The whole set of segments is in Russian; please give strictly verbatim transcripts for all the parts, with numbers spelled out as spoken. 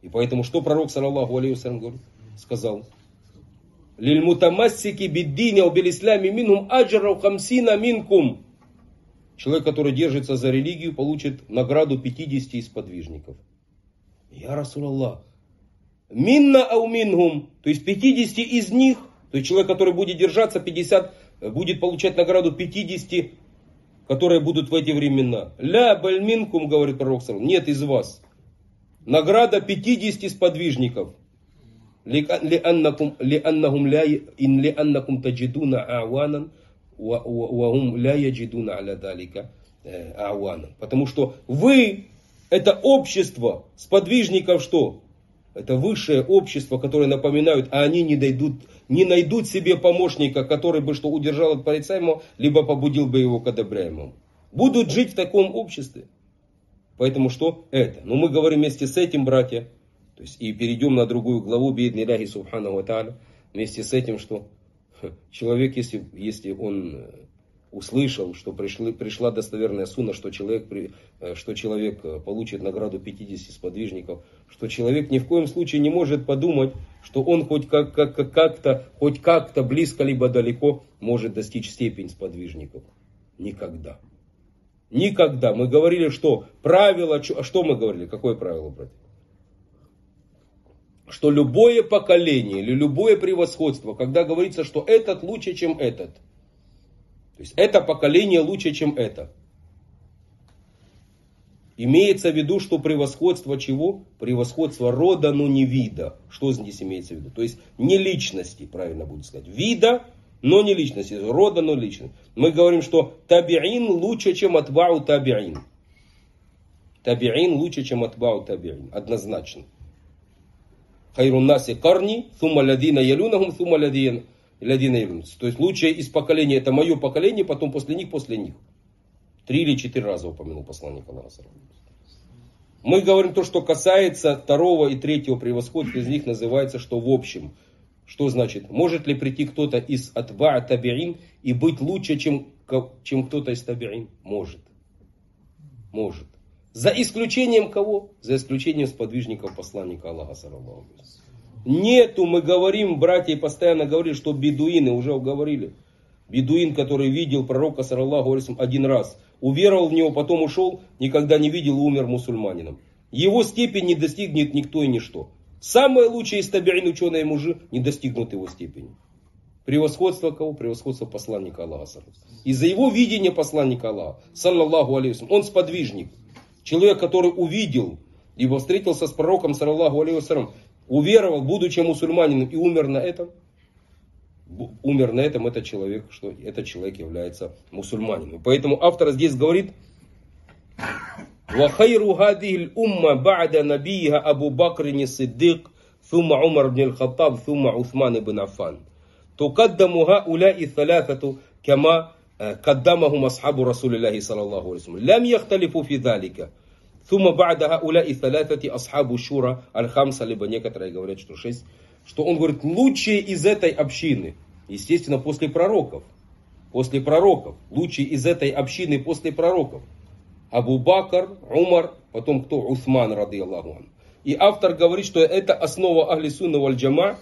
И поэтому что пророк, саллаллаху алейхи вассалям, сказал? Лиль-мутамассики биддини ау биль-ислями минхум аджрау хамсина минкум. Человек, который держится за религию, получит награду пятидесяти сподвижников. Я Расулаллах. Минна ау минхум. То есть пятидесяти из них. То есть человек, который будет держаться, пятьдесят, будет получать награду пятидесяти, которые будут в эти времена. Ля баль минкум, говорит пророк, нет из вас. Награда пятидесяти сподвижников. Лианнакум таджидуна а'ванан ва хум ля яджидуна аля далика а'ванан. Потому что вы, это общество сподвижников, что? Это высшее общество, которое напоминают, а они не, дойдут, не найдут себе помощника, который бы что удержал от порицаемого, либо побудил бы его к одобряемому. Будут жить в таком обществе. Поэтому что это? Но мы говорим вместе с этим, братья, то есть и перейдем на другую главу, бииднилляхи субханаху ва тааля, вместе с этим, что человек, если, если он услышал, что пришли, пришла достоверная сунна, что человек, что человек получит награду пятидесяти сподвижников, что человек ни в коем случае не может подумать, что он хоть как, как, как-то, хоть как-то близко либо далеко может достичь степень сподвижников. Никогда. Никогда. Мы говорили, что правило, что мы говорили, какое правило, братья? Что любое поколение или любое превосходство, когда говорится, что этот лучше, чем этот, то есть это поколение лучше, чем это. Имеется в виду, что превосходство чего? Превосходство рода, но не вида. Что здесь имеется в виду? То есть не личности, правильно будет сказать. Вида, но не личности. Рода, но личности. Мы говорим, что табиин лучше, чем атбау табиин. Табиин лучше, чем атбау табиин. Однозначно. Хайрун наси карни, сумма ладина ялюнахум, сумма ладина ялюнахум. То есть лучшее из поколения это мое поколение, потом после них, после них. Три или четыре раза упомянул посланник Аллаха. Мы говорим то, что касается второго и третьего превосходства, из них называется, что в общем. Что значит? Может ли прийти кто-то из атбаа табиин и быть лучше, чем, чем кто-то из табиин? Может. Может. За исключением кого? За исключением сподвижников посланника Аллаха. Нету, мы говорим, братья, и постоянно говорили, что бедуины, уже уговорили. Бедуин, который видел пророка, саллаллаху алейхи вассалям, один раз, уверовал в него, потом ушел, никогда не видел и умер мусульманином. Его степень не достигнет никто и ничто. Самые лучшие из табиин ученые мужи не достигнут его степени. Превосходство кого? Превосходство посланника Аллаха. Из-за его видения посланника Аллаха, саллаллаху алейхи вассалям, он сподвижник. Человек, который увидел, ибо встретился с пророком, саллаллаху алейхи вассалям, уверовал, будучи мусульманином, и умер на этом. Умер на этом, этот человек, что этот человек является мусульманином. Поэтому автор здесь говорит: «Вахайру хадихиль умма ба'да набийха Абу Бакрин Сиддик, thumma Умар ибн аль-Хаттаб, thumma Усман ибн Аффан. Тукаддаму хауляи салясату кама каддамахум асхабу Расулиллахи саллаллаху алейхи вассалям. Лям яхталифу фи залика. Thumma ба'да хауляи салясати асхабу шура аль-хамса», либо некоторые говорят, что шесть. Что он говорит, лучшие из этой общины, естественно, после пророков. После пророков. Лучшие из этой общины после пророков. Абу Бакр, Умар, потом кто? Усман, рады Аллаху ан. И автор говорит, что это основа ахли сунна валь джама.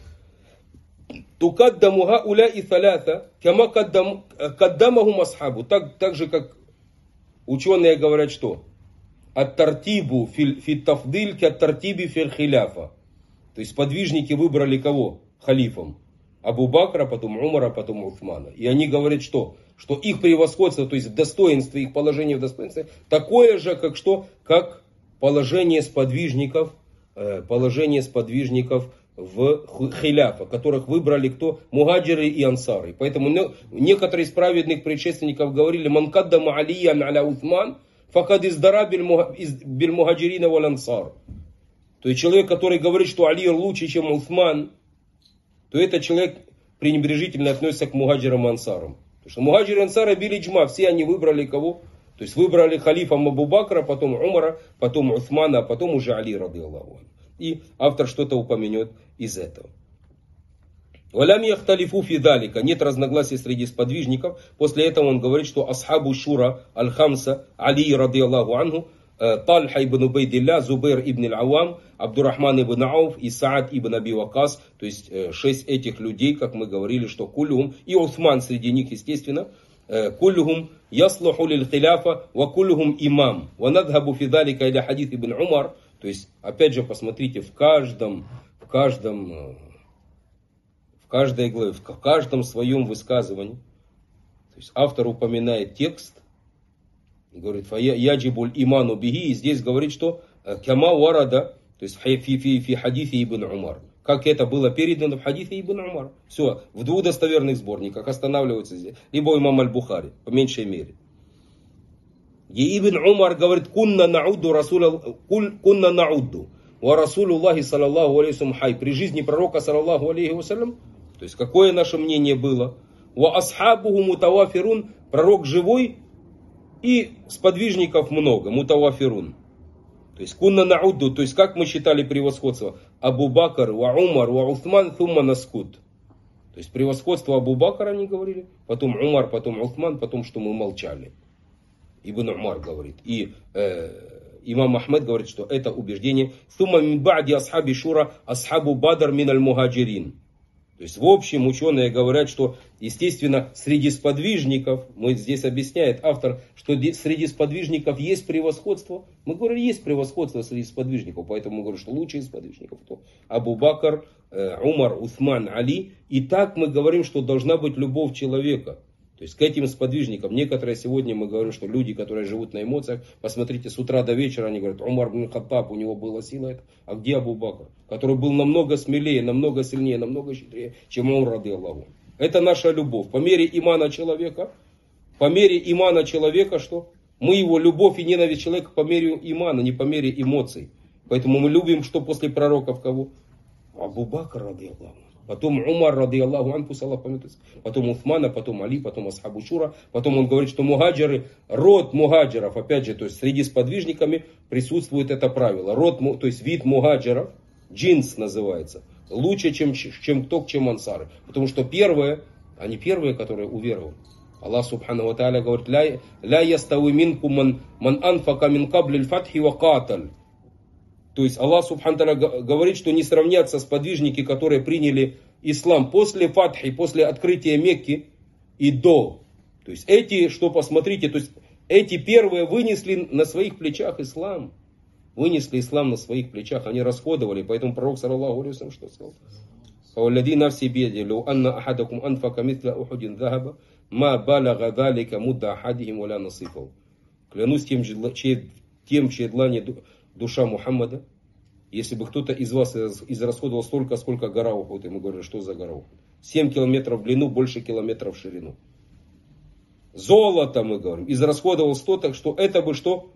Тукаддаму хауляи саляса, кама каддамахум асхабу. Так, так же, как ученые говорят, что? Ат-тартибу фи тафдиль ка тартиби фи хиляфа. То есть подвижники выбрали кого? Халифом. Абу Бакра, потом Умара, потом Усмана. И они говорят, что? Что их превосходство, то есть достоинство, их положение в достоинстве, такое же, как что? Как положение сподвижников, положение сподвижников в хиляфа, которых выбрали кто? Мухаджиры и ансары. Поэтому некоторые из праведных предшественников говорили: «Ман каддама алиян аля Усман, факад издара биль мухаджирина валь ансар». То есть человек, который говорит, что Али лучше, чем Усман, то этот человек пренебрежительно относится к мухаджирам и ансарам. Потому что мухаджиры и ансары били джма, все они выбрали кого? То есть выбрали халифом Абу Бакра, потом Умара, потом Усмана, а потом уже Али, рады Аллаху. И автор что-то упомянет из этого. «Валям яхталифу фи далика». Нет разногласий среди сподвижников. После этого он говорит, что асхабу шура аль-хамса Али, рады Аллаху анху, Тальха ибн Убайдилля, Зубейр ибн Аль-Авам, Абдурахман ибн Ауф и Саад ибн Аби Вакас. То есть шесть этих людей, как мы говорили, что кулюхум, и Усман среди них, естественно, кулюхум яслуху лиль хиляфа ва кулюхум имам. Ва надхабу фи далика иля хадис ибн Умар. То есть, опять же, посмотрите, в каждом, в каждом, в каждой главе, в каждом своем высказывании, то есть автор упоминает текст, и говорит, яджибуль иману биги, и здесь говорит, что кама варада, то есть фи, фи, фи хадифе ибн Умар, как это было передано в хадифе ибн Умар. Все, в двух достоверных сборниках останавливается здесь, либо имам Аль-Бухари, по меньшей мере. И Ибн Умар говорит, кунна наудду расуля, кунна наудду, ва расулюллахи саллаллаху алейхи вассалям хай, при жизни пророка саллаллаху алейхи вассалям, то есть какое наше мнение было, ва асхабуху мутавафирун, пророк живой, и сподвижников много, мутавафирун. То есть кунна наудду, то есть как мы считали превосходство, Абу Бакр, ва Умар, ва Усман, thumma наскут. То есть превосходство Абу Бакра они говорили, потом Умар, потом Усман, потом что мы молчали. Ибн Умар говорит. И э, имам Ахмед говорит, что это убеждение. Сумма мин ба'ди асхаби шура асхабу бадр мин аль-мухаджирин. То есть в общем ученые говорят, что естественно среди сподвижников, мы здесь объясняет автор, что среди сподвижников есть превосходство. Мы говорим, есть превосходство среди сподвижников, поэтому мы говорим, что лучшие сподвижников кто? Абу Бакр, э, Умар, Усман, Али. И так мы говорим, что должна быть любовь человека. То есть к этим сподвижникам, некоторые сегодня мы говорим, что люди, которые живут на эмоциях, посмотрите, с утра до вечера они говорят, Умар бин Хаттаб, у него была сила это, а где Абу Бакр, который был намного смелее, намного сильнее, намного щедрее, чем Умар ради Аллаху. Это наша любовь. По мере имана человека, по мере имана человека, что? Мы его любовь и ненависть человека по мере имана, не по мере эмоций. Поэтому мы любим, что после пророков кого? Абу Бакр ради Аллаху. Потом Умар, ради Аллаху анху, потом Усмана, потом Али, потом Асхабу Шура. Потом он говорит, что мухаджиры, род мухаджиров, опять же, то есть среди сподвижниками присутствует это правило. Род, то есть вид мухаджиров, джинс называется, лучше, чем, чем кто, чем ансары. Потому что первые, они первые, которые уверовали. Аллах субхану ва тааля говорит, ля ястауи минкум ман, ман анфака мин кабли фатхи ва каталь. То есть Аллах субхану тааля говорит, что не сравнятся сподвижники, которые приняли ислам после фатхи, после открытия Мекки и до. То есть эти, что посмотрите, то есть эти первые вынесли на своих плечах ислам. Вынесли ислам на своих плечах, они расходовали. Поэтому пророк саллаллаху алейхи ва саллям что сказал? «Фаваллади нафси бияди, лау анна ахадакум анфака митла ухудин захаба, ма балага далика мудда ахадихим валя насифал». Клянусь тем, тем, чьей длани душа Мухаммада, если бы кто-то из вас израсходовал столько, сколько гора Ухуд, и мы говорим, что за гора Ухуд? семь километров в длину, больше километров в ширину. Золото, мы говорим, израсходовал сто, так что это бы что?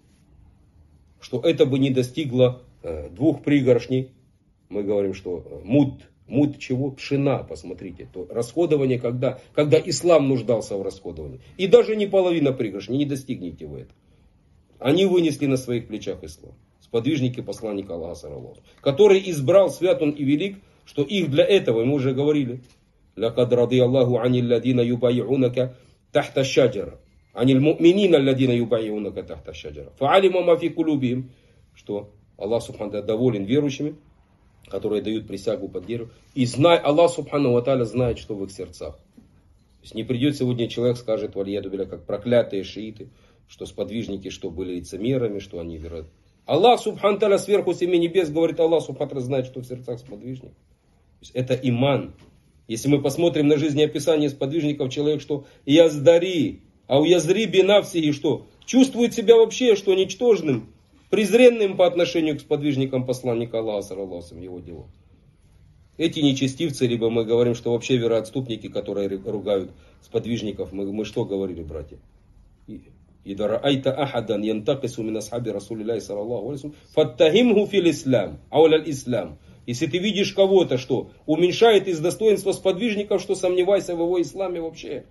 Что это бы не достигло э, двух пригоршней. Мы говорим, что э, муд, муд чего? Пшена, посмотрите. То расходование, когда, когда ислам нуждался в расходовании. И даже не половина пригоршни, не достигнете вы это. Они вынесли на своих плечах ислам. Сподвижники посланника Аллаха, саллаллаху, который избрал, свят он и велик, что их для этого, мы уже говорили, «Лакад ради Аллаху анил ладина юбайюнака тахта шаджара, анил муминина ладина юбайюнака тахта шаджара, фаалима ма фи кулубихим», что Аллах субхану доволен верующими, которые дают присягу под деревом, и знай, Аллах субхану ва тааля знает, что в их сердцах. То есть не придет сегодня человек, скажет, валияду билля, как проклятые шииты, что сподвижники, что были лицемерами, что они верят. Аллах субхану тааля сверху семи небес говорит, Аллах субхану тааля знает, что в сердцах сподвижников. То есть это иман. Если мы посмотрим на жизнеописание сподвижников, человек, что яздари, а у язри бинавсии, что чувствует себя вообще, что ничтожным, презренным по отношению к сподвижникам посланника Аллаха, саллаллаху алейхи, его дело. Эти нечестивцы, либо мы говорим, что вообще вероотступники, которые ругают сподвижников, мы, мы что говорили, братья? «Ида раайта ахадан янтакису мин асхаби Расулиллахи саллаллаху алейхи ва саллям, фаттахимху фил ислам, ауля ислам». Если ты видишь кого-то, что уменьшает из достоинства сподвижников, что сомневайся в его исламе вообще.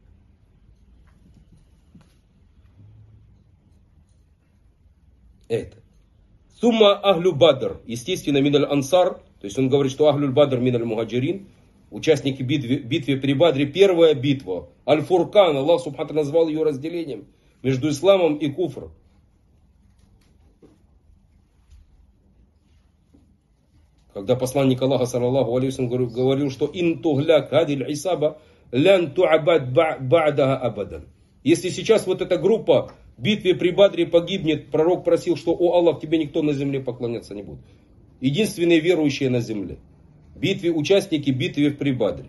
Это. Сумма ахлю бадр, естественно, миналь ансар, то есть он говорит, что ахлю бадр миналь мухаджирин, участники битвы, битвы при Бадре, первая битва, аль-Фуркан, Аллах субхану назвал ее разделением между исламом и куфром. Когда посланник Аллаха, саллаллаху алейхи вассалям, говорил, что «Ин тухляк хадиль исаба лян ту'абад ба'даха абадан». Если сейчас вот эта группа в битве при Бадре погибнет, пророк просил, что «О Аллах, тебе никто на земле поклоняться не будет». Единственные верующие на земле. Битве, участники битвы при Бадре.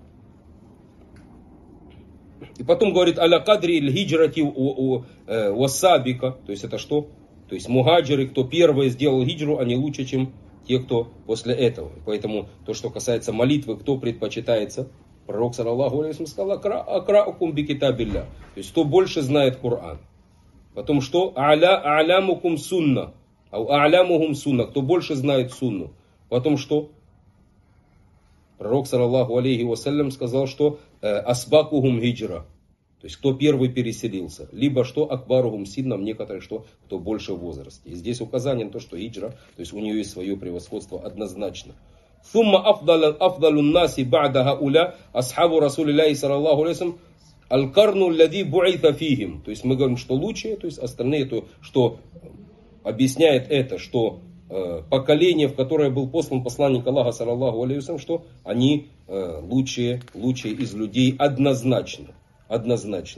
И потом говорит «Аля кадри иль-хиджрати вассабика». То есть это что? То есть мухаджиры, кто первые сделал хиджру, они лучше, чем те, кто после этого. Поэтому то, что касается молитвы, кто предпочитается, пророк, саллаллаху алейхи ва саллям, сказал «Акра'укум би китабилля». То есть кто больше знает Коран. Потом что? «А'ля а'лямукум сунна». «А'лямухум сунна». Кто больше знает сунну. Потом что? Пророк, саллаллаху алейхи ва саллям, сказал, что «Асбакухум хиджра». То есть, кто первый переселился. Либо что акбарухум синнам, некоторые, что кто больше в возрасте. И здесь указание на то, что хиджра, то есть у нее есть свое превосходство однозначно. Сумма афдалун наси ба'да хауля асхабу расулилляхи саллаллаху алейхи ва саллям аль-карну лади бу'ита фихим. То есть мы говорим, что лучшие, то есть остальные, то, что объясняет это, что э, поколение, в которое был послан посланник Аллаха, саллаллаху алейхи ва саллям, что они э, лучшие, лучшие из людей однозначно. Однозначно.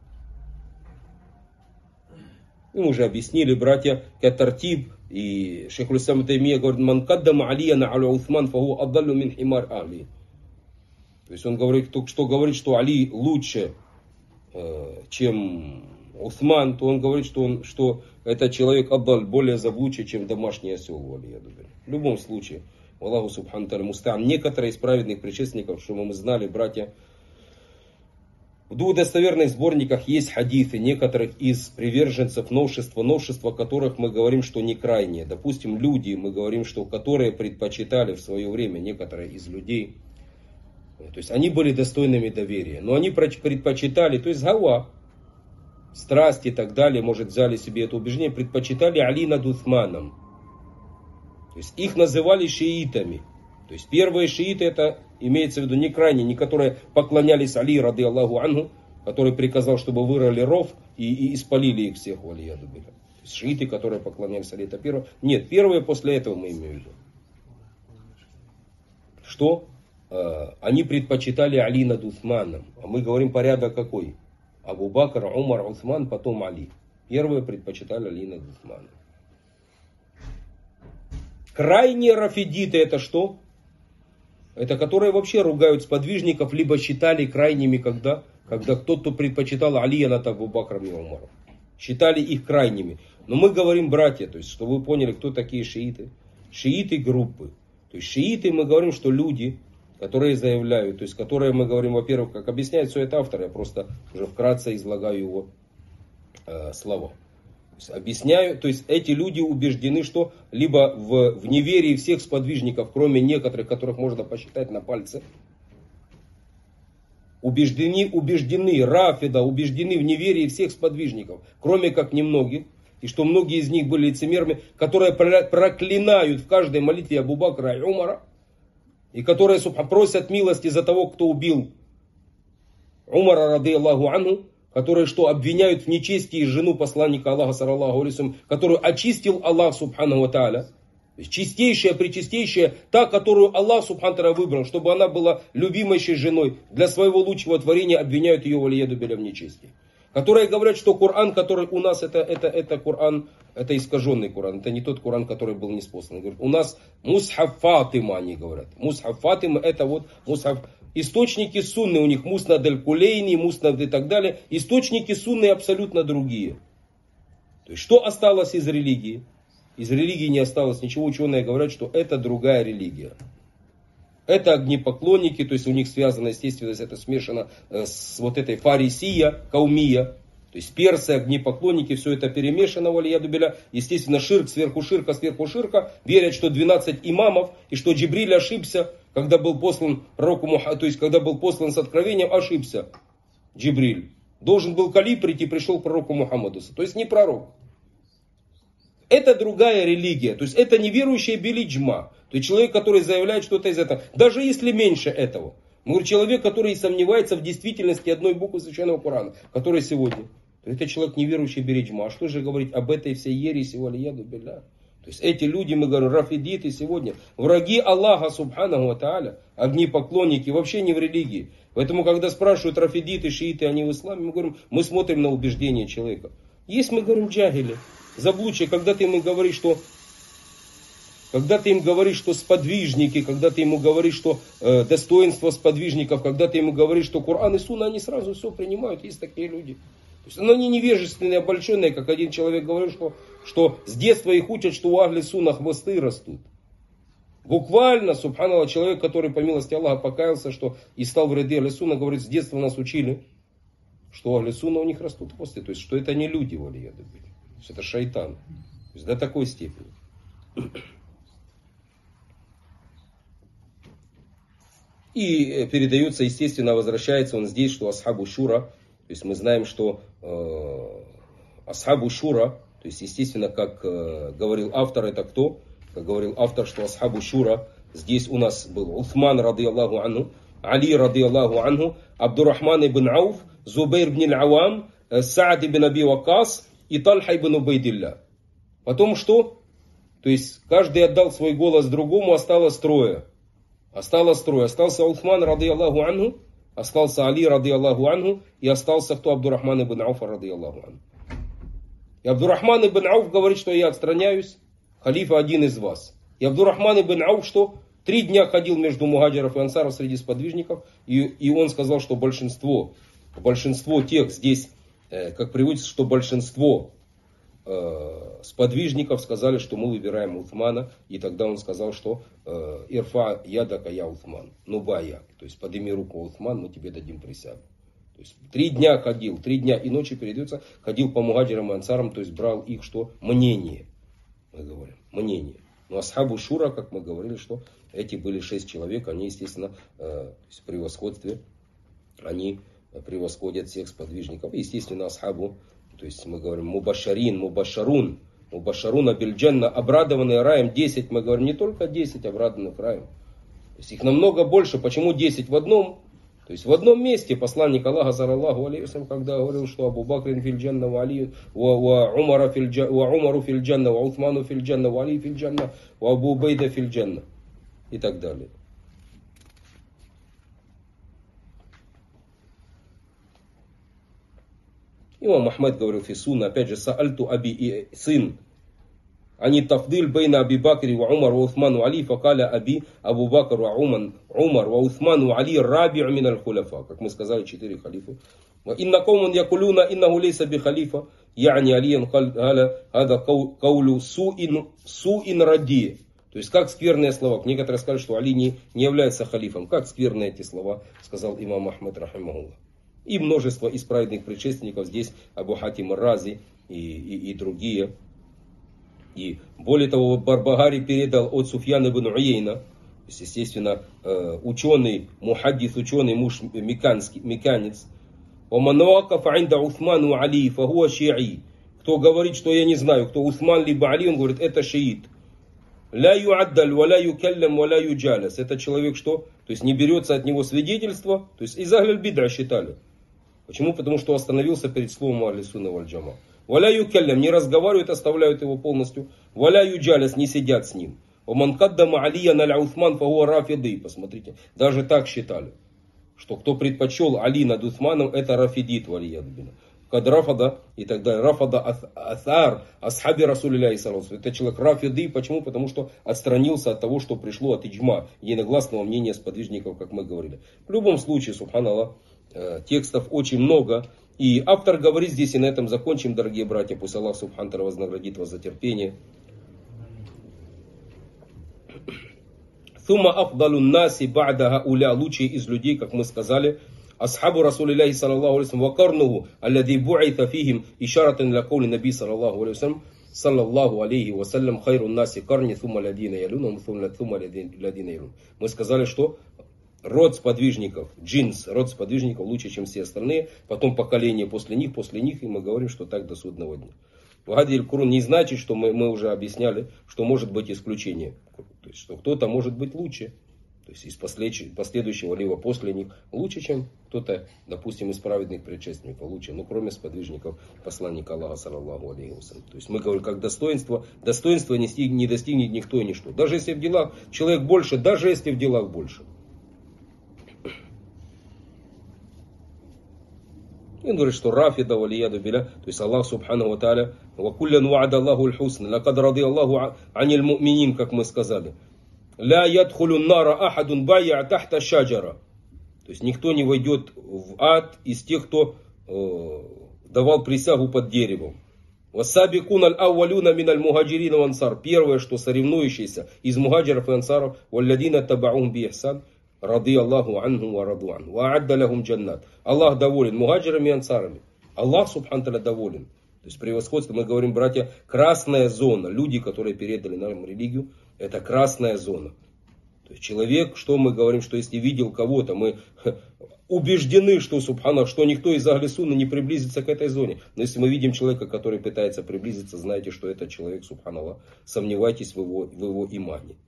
И мы уже объяснили, братья, Катартиб и Шейх Ислам Таймия говорит, «Ман каддама Алияна аля Усман, фаху аддаллю мин химар Али». То есть он говорит, кто, что говорит, что Али лучше, э, чем Усман, то он говорит, что, он, что этот человек аддаль более заблудший, чем домашний осел. В любом случае, Аллаху субхану та'аля муста'ан. Некоторые из праведных предшественников, что мы знали, братья, в двух достоверных сборниках есть хадисы некоторых из приверженцев новшества, новшества которых мы говорим, что не крайние. Допустим, люди, мы говорим, что которые предпочитали в свое время, некоторые из людей, то есть они были достойными доверия, но они предпочитали, то есть гава, страсть и так далее, может взяли себе это убеждение, предпочитали Али над Усманом. То есть их называли шиитами. То есть первые шииты, это имеется в виду не крайние, не которые поклонялись Али, рады Аллаху анху, который приказал, чтобы вырыли ров и, и испалили их всех. То есть шииты, которые поклонялись Али, это первые. Нет, первые после этого мы имеем в виду. Что? Э, они предпочитали Али над Усманом. А мы говорим порядок какой? Абу Бакр, Умар, Усман, потом Али. Первые предпочитали Али над Усманом. Крайние рафидиты это что? Это которые вообще ругают сподвижников, либо считали крайними, когда, когда кто-то предпочитал Алия над Абу Бакром и Умаром. Считали их крайними. Но мы говорим, братья, то есть, чтобы вы поняли, кто такие шииты. Шииты группы. То есть шииты, мы говорим, что люди, которые заявляют, то есть которые мы говорим, во-первых, как объясняет все это автор, я просто уже вкратце излагаю его э, слова. Объясняю, то есть эти люди убеждены, что либо в, в неверии всех сподвижников, кроме некоторых, которых можно посчитать на пальце, убеждены, убеждены, рафида, убеждены в неверии всех сподвижников, кроме как немногих, и что многие из них были лицемерами, которые проклинают в каждой молитве Абу Бакра и Умара, и которые просят милости за того, кто убил Умара, рады Аллаху анху, которые что, обвиняют в нечестии жену посланника Аллаха, саллаллаху алейхи ва саллям, которую очистил Аллах, субхану ва тааля. То есть чистейшая, пречистейшая, та, которую Аллах, субхану ва тааля, выбрал, чтобы она была любимейшей женой. Для своего лучшего творения обвиняют ее в алияду биля в нечестии. Которые говорят, что Коран, который у нас, это, это, это Коран, это искаженный Коран, это не тот Коран, который был ниспослан. Говорят, у нас мусхаф Фатима, они говорят. Мусхаф Фатима, это вот мусхаф. Источники сунны у них муснад аль-Кулейни, муснад и так далее. Источники сунны абсолютно другие. То есть что осталось из религии? Из религии не осталось ничего. Ученые говорят, что это другая религия. Это огнепоклонники, то есть у них связано, естественно, это смешано с вот этой фарисия, каумия. То есть персы, огнепоклонники, все это перемешано, валияду биля. Естественно, ширк сверху ширка, сверху ширка. Верят, что двенадцать имамов, и что Джибриль ошибся, когда был послан пророку Мухаммаду, то есть когда был послан с откровением, ошибся Джибриль. Должен был калиб прийти, пришел к пророку Мухаммаду. То есть не пророк. Это другая религия. То есть это неверующий билиджма. То есть человек, который заявляет что-то из этого. Даже если меньше этого. Мы говорим, человек, который сомневается в действительности одной буквы Священного Корана, который сегодня. То это человек неверующий билиджма. А что же говорить об этой всей ереси валияду билля? То То есть эти люди, мы говорим, рафидиты сегодня, враги Аллаха субханаху ва тааля, огнепоклонники, вообще не в религии. Поэтому, когда спрашивают рафидиты, шииты, они в исламе, мы говорим, мы смотрим на убеждения человека. Есть, мы говорим, джахили, заблудшие, когда ты ему говоришь, что, когда ты им говоришь, что сподвижники, когда ты ему говоришь, что э, достоинство сподвижников, когда ты ему говоришь, что Коран и Сунна, они сразу все принимают, есть такие люди. То есть, они невежественные, обольщенные, как один человек говорил, что, что с детства их учат, что у Ахли Сунна хвосты растут. Буквально, субханаллах, человек, который по милости Аллаха покаялся, что и стал в ряды Ахли Сунна, говорит, с детства нас учили, что у Ахли Сунна у них растут хвосты. То есть, что это не люди, валияду билля. То есть, это шайтан. То есть, до такой степени. И передается, естественно, возвращается он здесь, что асхабу шура, то есть мы знаем, что э, асхабу шура, то есть, естественно, как э, говорил автор, это кто? Как говорил автор, что асхабу шура, здесь у нас был Усман, рады Аллаху анху, Али, рады Аллаху анху, Абдуррахман ибн Ауф, Зубейр ибн Аль-Авам, Саад ибн Аби Вакас и Тальха ибн Убайдилля. Потом что? То есть, каждый отдал свой голос другому, осталось трое. Осталось трое. Остался Усман, рады Аллаху анху, остался Али, рады Аллаху анху, и остался кто? Абдуррахман ибн Ауф, рады Аллаху анху. И Абдуррахман ибн Ауф говорит, что я отстраняюсь, халифа один из вас. И Абдуррахман ибн Ауф, что три дня ходил между мухаджиров и ансаров среди сподвижников, и, и он сказал, что большинство, большинство тех здесь, э, как приводится, что большинство э, сподвижников сказали, что мы выбираем Усмана, и тогда он сказал, что э, «Ирфа ядака я Усман», ну бая, то есть подними руку, Усман, мы тебе дадим присягу. То есть три дня ходил, три дня и ночи передается, ходил по мухаджирам и ансарам, то есть брал их что? Мнение, мы говорим, мнение. Но асхабу шура, как мы говорили, что эти были шесть человек, они, естественно, э, в превосходстве, они превосходят всех сподвижников. Естественно, асхабу, то есть мы говорим мубашарин, мубашарун, мубашаруна бильджанна, обрадованные раем, десять, мы говорим, не только десять обрадованных раем. То есть их намного больше. Почему десять в одном? То есть в одном месте посланник Аллаха, саллаллаху алейхи ва саллям, когда говорил, что Абу Бакрин фильджанна, ва Али, ва Умару фильджанна, ва Усману фильджанна, ва Али фильджанна, ва Абу Убайда фильджанна и так далее. Имам Ахмад говорил фи сунна, опять же, саальту аби и сын. Они тафдиль бейна Аби Бакри ва Умар ва Усман ва Али, факаля Аби Абу Бакр ва Уман, Умар ва Усман ва Али раби'у мин аль-хуляфа. Как мы сказали, четыре халифы. Ва инна кауман якулюна иннаху лейса би халифа, я'ни Алиян халя хада каулю су'ин су'ин ради. То есть, как скверные слова. Некоторые сказали, что Али не, не является халифом. Как скверные эти слова, сказал имам Ахмад, рахимахуллах. И множество из праведных предшественников, здесь Абу Хатим ар-Рази и, и, и другие. И более того, Барбагари передал от Суфьяна ибн Уейна, то есть, естественно, ученый, мухаддис, ученый, муж меканский, меканец. Кто говорит, что я не знаю, кто Усман либо Али, он говорит, это шиит. Ля юаддаль, ва ля юкаллям, ва ля юджалас. Это человек что? То есть не берется от него свидетельство. То есть из Ахль бид'а считали. Почему? Потому что остановился перед словом Ахли сунна валь джама. Валя юкаллям, не разговаривают, оставляют его полностью. Валя юджалас, не сидят с ним. Оман каддама алия наля Усман фагуа рафиды. Посмотрите, даже так считали. Что кто предпочел Али над Усманом, это рафидит валиядбина. Кад рафада и так далее. Рафада асар, асхаби расулилляхи саллаллаху алейхи ва саллям. Это человек рафиды. Почему? Потому что отстранился от того, что пришло от иджма, единогласного мнения сподвижников, как мы говорили. В любом случае, субханаллах, текстов очень много. И автор говорит здесь, и на этом закончим, дорогие братья. Пусть Аллах субхану ва тааля вознаградит вас за терпение. Сума афдалу наси ба'да хауля, лучшие из людей, как мы сказали, асхабу расулилляхи саллаллаху алейхи ва саллям, ва карнуху, аллади бу'ита фихим, ишаратан ля каули наби саллаллаху алейхи ва саллям, саллаллаху алейхи ва саллям, хайрун наси карни, сума ладина ялюна, сума ладина ялюна. Мы сказали, что род сподвижников, джинс, род сподвижников лучше, чем все остальные, потом поколение после них, после них, и мы говорим, что так до судного дня. Вагади аль-Курун не значит, что мы, мы уже объясняли, что может быть исключение. То есть, что кто-то может быть лучше. То есть из последующего, либо после них, лучше, чем кто-то, допустим, из праведных предшественников, лучше, ну, кроме сподвижников посланника Аллаха, саллаллаху алейхи вассалям. То есть мы говорим, как достоинство, достоинство не, стиг, не достигнет никто и ничто. Даже если в делах человек больше, даже если в делах больше. И он говорит, что рафида валияду биля, то есть Аллах субхану ва тааля, ва куллян ва'ада Аллаху аль-хусна, лакад ради Аллаху аниль му'минин, как мы сказали. Ля ядхулю нара ахадун байя тахта шаджара. То есть никто не войдет в ад из тех, кто э, давал присягу под деревом. Вассабикун аль-аувалюна мин аль-мухаджирин ва ансар. Первое, что соревнующиеся из мухаджиров и ансаров, валладина табаум би ихсан. Ради Аллаху анху ва раду анху. Ва адда лахум джаннат. Аллах доволен мухаджирами и ансарами. Аллах субхану та'аля доволен. То есть превосходство, мы говорим, братья, красная зона. Люди, которые передали нам религию, это красная зона. То есть человек, что мы говорим, что если видел кого-то, мы убеждены, что, субхана, что никто из Ахли Сунны не приблизится к этой зоне. Но если мы видим человека, который пытается приблизиться, знайте, что это человек, субханаллах, сомневайтесь в его, в его имане.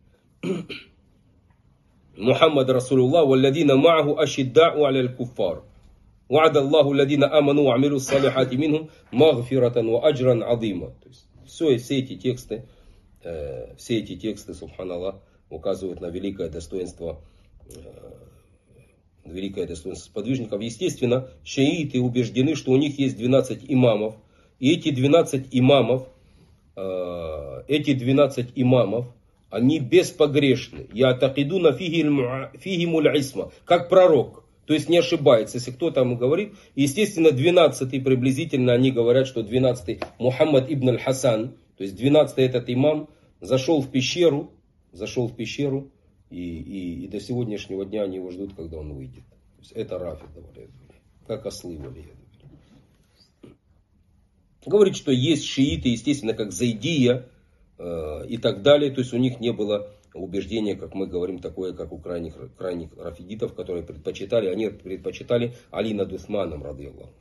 Мухаммад Расулуллах, валладина ма'аху ашиддa'у аля аль-куффар. Ва'ада Аллаху алладина аману ва амилу салихати минхум магфиратан ва аджран азима. То есть все, все эти тексты, э, все эти тексты, субханаллах, указывают на великое достоинство, э, великое достоинство сподвижников. Естественно, шииты убеждены, что у них есть двенадцать имамов. И эти двенадцать имамов, э, эти двенадцать имамов, они беспогрешны. Я такидуна фигимуль исма. Как пророк. То есть не ошибается. Если кто там говорит. Естественно, двенадцатый приблизительно они говорят, что двенадцатый Мухаммад ибн аль-Хасан. То есть двенадцатый этот имам зашел в пещеру. Зашел в пещеру. И, и, и до сегодняшнего дня они его ждут, когда он выйдет. То есть это рафид. Как ослы валияду. Говорит, что есть шииты, естественно, как Зайдия. И так далее. То есть у них не было убеждения, как мы говорим, такое, как у крайних, крайних рафидитов, которые предпочитали, они предпочитали Али над Усманом, ради Аллаху.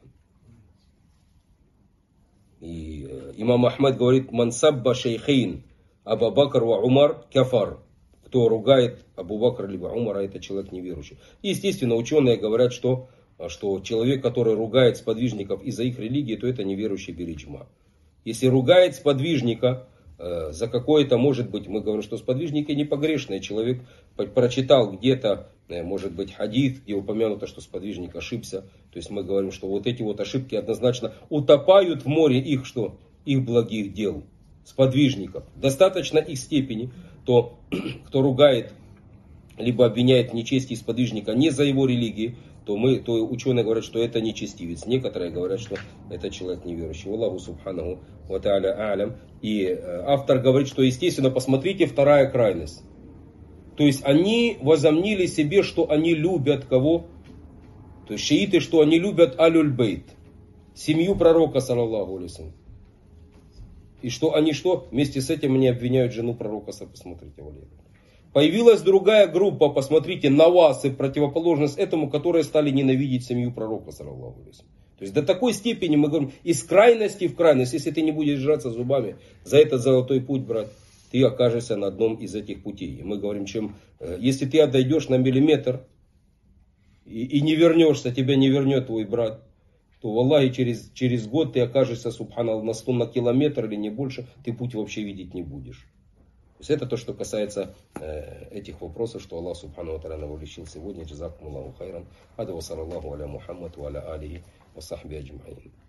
И э, имам Ахмад говорит, мансабба шейхейн Абу Бакр ва Умар кафар. Кто ругает Абу Бакра либо Умара, это человек неверующий. И, естественно, ученые говорят, что, что человек, который ругает сподвижников из-за их религии, то это неверующий бириджма. Если ругает сподвижника за какое-то, может быть, мы говорим, что сподвижники не погрешные. Человек прочитал где-то, может быть, хадис, где упомянуто, что сподвижник ошибся. То есть мы говорим, что вот эти вот ошибки однозначно утопают в море их, что, их благих дел. Сподвижников. Достаточно их степени, то кто ругает, либо обвиняет в нечестии сподвижника не за его религию, то, мы, то ученые говорят, что это нечестивец. Некоторые говорят, что это человек неверующий. Аллаху субханаху ва тааля алям. И автор говорит, что, естественно, посмотрите, вторая крайность. То есть они возомнили себе, что они любят кого? То есть шииты, что они любят алюль-бейт. Семью пророка, саллаллаху алейхи. И что они что? Вместе с этим они обвиняют жену пророка. Посмотрите, валейхи. Появилась другая группа, посмотрите, навасы, противоположность этому, которые стали ненавидеть семью пророка, саллаллаху алейхи. То есть до такой степени, мы говорим, из крайности в крайность, если ты не будешь сжаться зубами за этот золотой путь, брат, ты окажешься на одном из этих путей. И мы говорим, чем, если ты отойдешь на миллиметр и, и не вернешься, тебя не вернет твой брат, то, валлахи, через, через год ты окажешься, субханаллах, на сто на километр или не больше, ты путь вообще видеть не будешь. То есть это то, что касается э, этих вопросов, что Аллах субхану ва тааля нам уличил сегодня. Джазакум Аллаху хайран. Ада ва саллаллаху аля Мухаммад ва аля алихи ва сахби аджмаин.